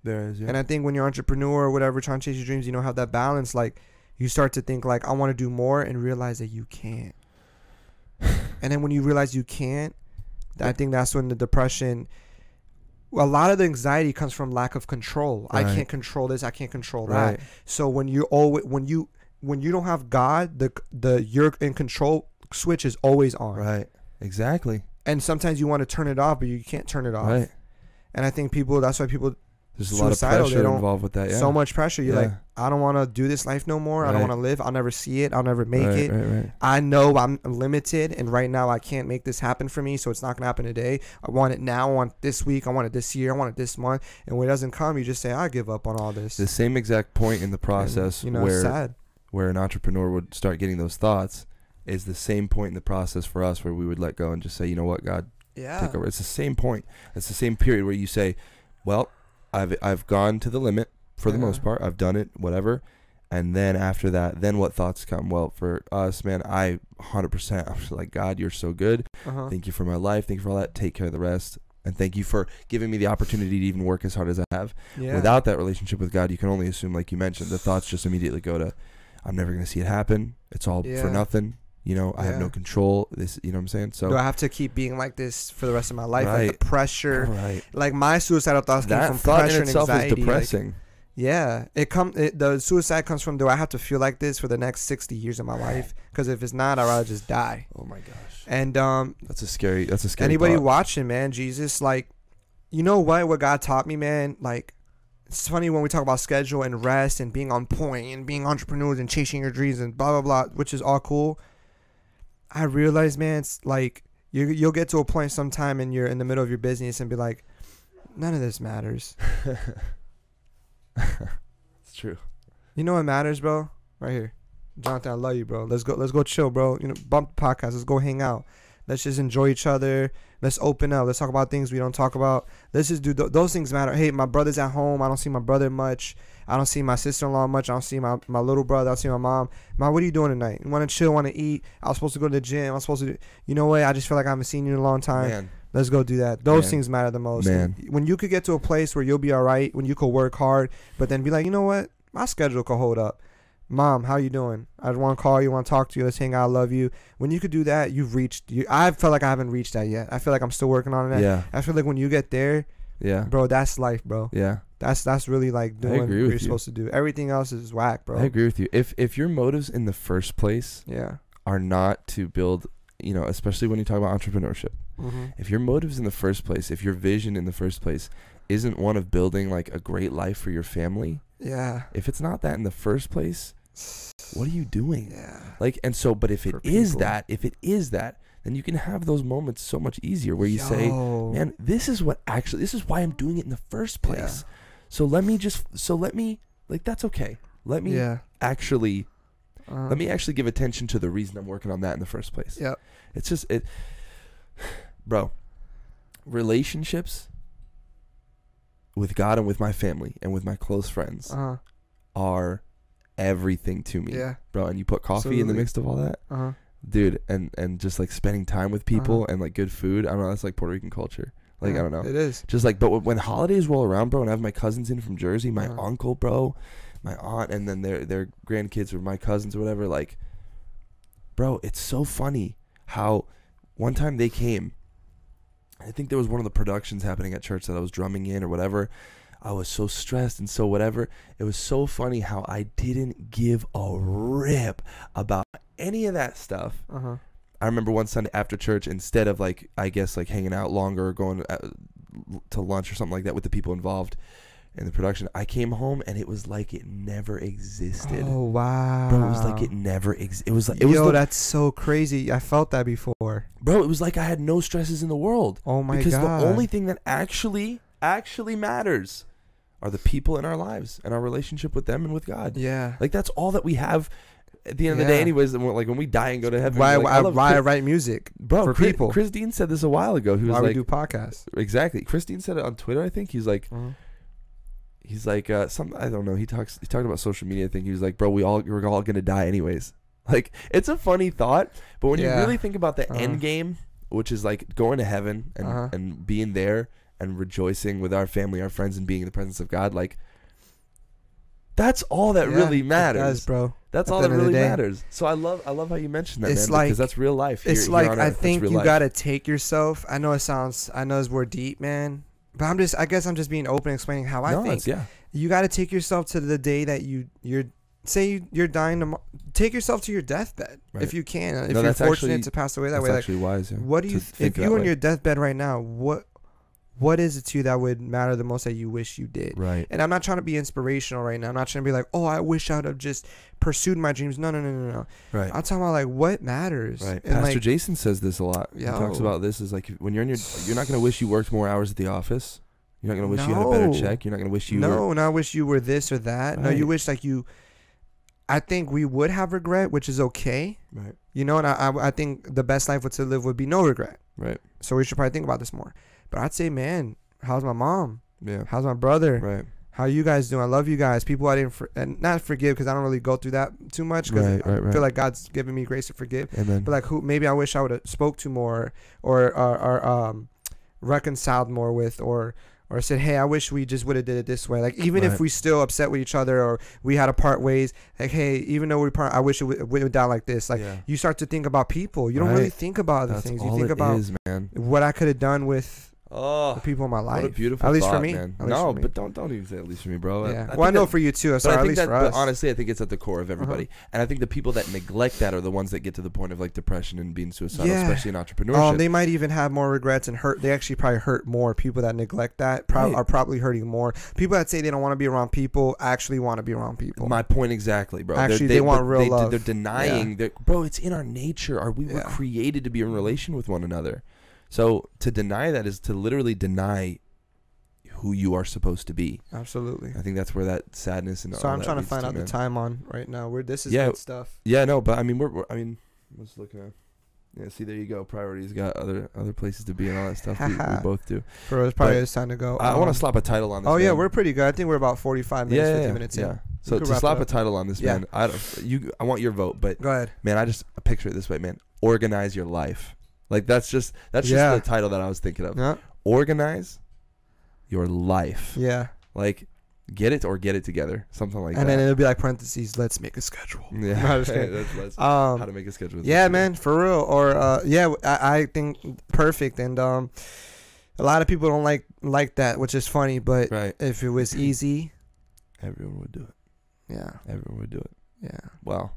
There is, yeah. And I think when you're an entrepreneur or whatever, trying to chase your dreams, you don't have that balance. Like, you start to think like, I want to do more, and realize that you can't. And then when you realize you can't, I think that's when the depression, a lot of the anxiety comes from lack of control. Right. I can't control this. I can't control Right. that. So when you always, when you, when you don't have God, the the you're in control switch is always on. Right. Exactly. And sometimes you want to turn it off, but you can't turn it off. Right. And I think people, that's why people, There's a lot of suicidal, they pressure don't- involved with that. Yeah. so much pressure. You're Yeah. like, I don't want to do this life no more. I don't Right. want to live. I'll never see it. I'll never make right, it. Right. Right. I know I'm limited, and right now I can't make this happen for me, so it's not going to happen today. I want it now. I want it this week. I want it this year. I want it this month. And when it doesn't come, you just say, I give up on all this. The same exact point in the And, process you know, it's where sad. where an entrepreneur would start getting those thoughts is the same point in the process for us where we would let go and just say, you know what, God, Yeah. take over. It's the same point. It's the same period where you say, well, I've I've gone to the limit for the Yeah. most part. I've done it, whatever. And then after that, then what thoughts come? Well, for us, man, I one hundred percent, I'm just like, God, you're so good. Uh-huh. Thank you for my life. Thank you for all that. Take care of the rest. And thank you for giving me the opportunity to even work as hard as I have. Yeah. Without that relationship with God, you can only assume, like you mentioned, the thoughts just immediately go to, I'm never going to see it happen. It's all Yeah. for nothing. You know, I have Yeah. no control. This, you know what I'm saying? So, Do I have to keep being like this for the rest of my life? Like Right. the pressure. right. Like my suicidal thoughts came That from thought pressure in and itself anxiety. is like- depressing. Yeah, it come it, the suicide comes from, do I have to feel like this for the next sixty years of my life? Because if it's not, I'd rather just die. Oh my gosh. And um, That's a scary, that's a scary anybody thought. watching, man, Jesus, like, you know what? What God taught me, man, like, it's funny when we talk about schedule and rest and being on point and being entrepreneurs and chasing your dreams and blah blah blah, which is all cool. I realize, man, it's like you you'll get to a point sometime and you're in the middle of your business and be like, none of this matters. It's true. You know what matters, bro? Right here. Jonathan, I love you, bro. Let's go let's go chill, bro. You know, bump the podcast. Let's go hang out. Let's just enjoy each other. Let's open up. Let's talk about things we don't talk about. Let's just do th- those things matter. Hey, my brother's at home. I don't see my brother much. I don't see my sister-in-law much. I don't see my, my little brother. I don't see my mom. Mom, what are you doing tonight? You want to chill? Want to eat? I was supposed to go to the gym. I was supposed to do, you know what? I just feel like I haven't seen you in a long time. Man. Let's go do that. Those Man. things matter the most. Man. When you could get to a place where you'll be all right, when you could work hard, but then be like, you know what? My schedule could hold up. Mom, how you doing? I want to call you, want to talk to you. Let's hang out. I love you. When you could do that, you've reached. You, I feel like I haven't reached that yet. I feel like I'm still working on that. Yeah. I feel like when you get there, Yeah. bro, that's life, bro. Yeah. That's that's really like doing what agree you're with you. supposed to do. Everything else is whack, bro. I agree with you. If if your motives in the first place Yeah. are not to build, you know, especially when you talk about entrepreneurship, Mm-hmm. if your motives in the first place, if your vision in the first place isn't one of building like a great life for your family, Yeah. if it's not that in the first place, what are you doing? Yeah. Like, and so, but if it For is people. that, if it is that, then you can have those moments so much easier where you say, Yo. man, this is what actually, this is why I'm doing it in the first place. So let me just, so let me, like, that's okay. Let me Yeah. actually, Uh, let me actually give attention to the reason I'm working on that in the first place. Yep. It's just, it, bro, relationships with God and with my family and with my close friends Uh-huh. are everything to me, Yeah. bro. And you put coffee in the Absolutely. mix of all that, Uh-huh. dude, and and just like spending time with people Uh-huh. and like good food. I don't know. That's like Puerto Rican culture. Like Yeah, I don't know. It is. Just like, but when holidays roll around, bro, and I have my cousins in from Jersey, my Uh-huh. uncle, bro, my aunt, and then their their grandkids or my cousins or whatever, like, bro, it's so funny how one time they came. I think there was one of the productions happening at church that I was drumming in or whatever. I was so stressed and so whatever. It was so funny how I didn't give a rip about any of that stuff. Uh-huh. I remember one Sunday after church, instead of like, I guess like hanging out longer or going uh, to lunch or something like that with the people involved in the production, I came home and it was like it never existed. Oh, wow. Bro, it was like it never ex- it was like it Yo, was the- that's so crazy. I felt that before. bro, it was like I had no stresses in the world. Oh my because god. the only thing that actually actually matters are the people in our lives and our relationship with them and with God. Yeah. Like that's all that we have at the end of the Yeah. day anyways. And we're, like when we die and go to heaven, Why we're like, why, I love why I Chris- write music? bro, for Chris, people? Chris Dean said this a while ago. He was Why like, we do podcasts? exactly. Chris Dean said it on Twitter, I think. He's like, Uh-huh. he's like, uh, some, I don't know. He talks, he talked about social media thing. He was like, bro, we all, we're all going to die anyways. Like, it's a funny thought, but when Yeah. you really think about the Uh-huh. end game, which is like going to heaven and, Uh-huh. and being there and rejoicing with our family, our friends, and being in the presence of God, like that's all that Yeah, really it matters, does, bro. That's At all the that end of the really day. matters. So I love, I love how you mentioned that, It's man, like- because that's real life. Here- It's here like on I Earth, that's think real you life. gotta take yourself. I know it sounds. I know it's more deep, man. But I'm just. I guess I'm just being open, explaining how I no, think. it's, yeah, You gotta take yourself to the day that you you're. Say you, you're dying tomorrow. Take yourself to your deathbed Right. if you can. If No, you're that's fortunate actually- to pass away that that's way. Like, actually wise. Yeah, what do you? to think If you that were on way. your deathbed right now, what what is it to you that would matter the most that you wish you did? right, And I'm not trying to be inspirational right now. I'm not trying to be like, oh, I wish I would have just pursued my dreams. No, no, no, no, no. right, I'm talking about like what matters. right. And Pastor like, Jason says this a lot. He talks Yo. about this is like when you're in your, you're not gonna wish you worked more hours at the office. You're not gonna wish you had a better No. check. You're not gonna wish you no, were not wish you were this or that. No, Right. you wish like you. I think we would have regret, which is okay. right, You know, and I, I, I think the best life would to live would be no regret. right, So we should probably think about this more. But I'd say, man, how's my mom? yeah, How's my brother? right, How you guys doing? I love you guys. People I didn't for, and not forgive because I don't really go through that too much because Right, I right, right. feel like God's given me grace to forgive. Amen. But like who maybe I wish I would have spoke to more or or, or um reconciled more with or or said, hey, I wish we just would have did it this way. Like even Right. if we still upset with each other or we had to part ways, like hey, even though we part, I wish it would went down like this. Like Yeah. you start to think about people. You don't really Right. think about other That's things. all You think it about is, man. what I could have done with Oh, the people in my life. what a beautiful At least thought, for me. man. At least No, for me. but don't don't even say at least for me, bro. Yeah. I well, I think know that- for you too. But So I at think least that, for us. but honestly, I think it's at the core of everybody. Uh-huh. And I think the people that neglect that are the ones that get to the point of like depression and being suicidal, Yeah. especially in entrepreneurship. Um, they might even have more regrets and hurt. They actually probably hurt more. People that neglect that prob- Right. are probably hurting more. People that say they don't want to be around people actually want to be around people. My point exactly, bro. They're- Actually, they want but real they, love. They're denying that, bro. It's in our nature. Are we were Yeah. created to be in relation with one another? So to deny that is to literally deny who you are supposed to be. Absolutely. I think that's where that sadness and So all I'm that trying to leads find out man. the time on right now. Where this is Yeah. good stuff. Yeah, no, but I mean, we're, we're I mean, I'm just looking at. Yeah, see, there you go. Priorities got other other places to be and all that stuff. we, we both do. For us, probably But it's time to go. I, I want Um, to slap a title on this. Oh yeah, man. we're pretty good. I think we're about forty-five yeah, minutes, yeah, fifty yeah, minutes yeah. in. So could to wrap it slap a up. title on this, Yeah. man, I don't. You, I want your vote, but Go ahead. man, I just I picture it this way, man. Organize your life. Like that's just that's just Yeah. the title that I was thinking of. Yeah. Organize your life. Yeah. Like get it or get it together, something like and that. then it'll be like parentheses. Let's make a schedule. yeah, No, I'm just kidding. that's, that's Um, how to make a schedule. with Yeah, this, man, for real. Or uh, yeah, I, I think perfect. And um, a lot of people don't like like that, which is funny. But Right. if it was easy, Everyone would do it. yeah, Everyone would do it. yeah, Wow.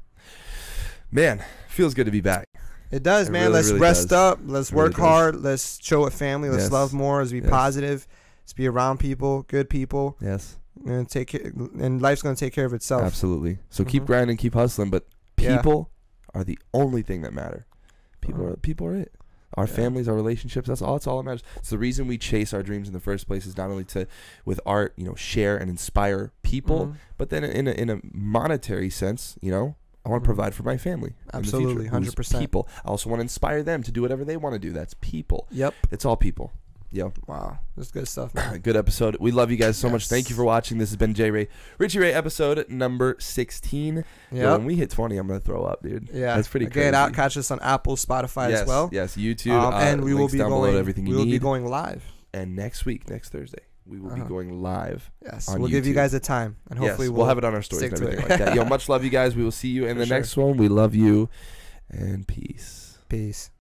Man, feels good to be back. it does, It man. really, Let's really rest does. up. Let's It really work does. hard. Let's show it family. Let's Yes. love more. Let's be Yes. positive. Let's be around people, good people, Yes. and take care. And life's gonna take care of itself. Absolutely. So keep Mhm. grinding, keep hustling, but Yeah. people are the only thing that matter. People Uh-huh. are people are it. Our Yeah. families, our relationships, that's all it's all that matters. It's the reason we chase our dreams in the first place is not only to with art, you know, share and inspire people, Mhm. but then in a, in a monetary sense, you know, I want to Mhm. provide for my family. Absolutely, in the future, who's one hundred percent. People. I also want to inspire them to do whatever they want to do. That's people. Yep. It's all people. Yo. Wow, that's good stuff, man. Good episode. We love you guys so much. Thank you Yes. for watching. This has been J Ray, Richie Ray, episode number sixteen. Yo, when Yep. we hit twenty, I'm gonna throw up, dude. Yeah, that's pretty Again, crazy. out catch us on Apple, Spotify yes, as well. yes, YouTube, Um, uh, and we will links be down going. below, everything we you will need. be going live. And next week, next Thursday, we will Uh-huh. be going live. Yes, on we'll give you YouTube. guys a time, and hopefully yes, we'll, we'll have it on our stories and stick to everything it. like that. Yo, much love, you guys. We will see you in For the sure. next one. We love you, and peace. Peace.